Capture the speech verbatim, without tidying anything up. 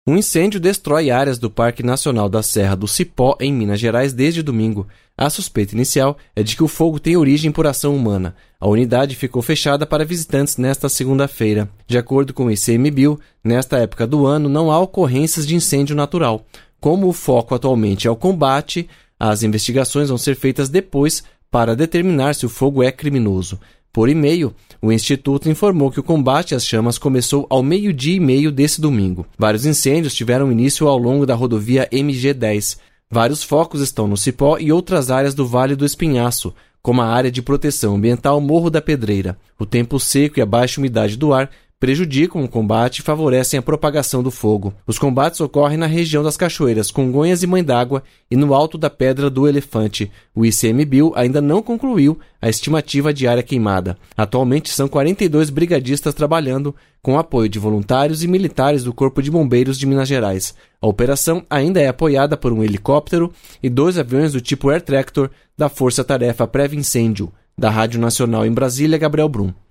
Um incêndio destrói áreas do Parque Nacional da Serra do Cipó, em Minas Gerais, desde domingo. A suspeita inicial é de que o fogo tem origem por ação humana. A unidade ficou fechada para visitantes nesta segunda-feira. De acordo com o ICMBio, nesta época do ano não há ocorrências de incêndio natural. Como o foco atualmente é o combate, as investigações vão ser feitas depois para determinar se o fogo é criminoso. Por e-mail, o Instituto informou que o combate às chamas começou ao meio-dia e meio desse domingo. Vários incêndios tiveram início ao longo da rodovia M G dez. Vários focos estão no Cipó e outras áreas do Vale do Espinhaço, como a área de proteção ambiental Morro da Pedreira. O tempo seco e a baixa umidade do ar prejudicam o combate e favorecem a propagação do fogo. Os combates ocorrem na região das cachoeiras Congonhas e Mãe d'Água e no alto da Pedra do Elefante. O ICMBio ainda não concluiu a estimativa de área queimada. Atualmente são quarenta e dois brigadistas trabalhando com apoio de voluntários e militares do Corpo de Bombeiros de Minas Gerais. A operação ainda é apoiada por um helicóptero e dois aviões do tipo Air Tractor da Força Tarefa Pré-Incêndio. Da Rádio Nacional em Brasília, Gabriel Brum.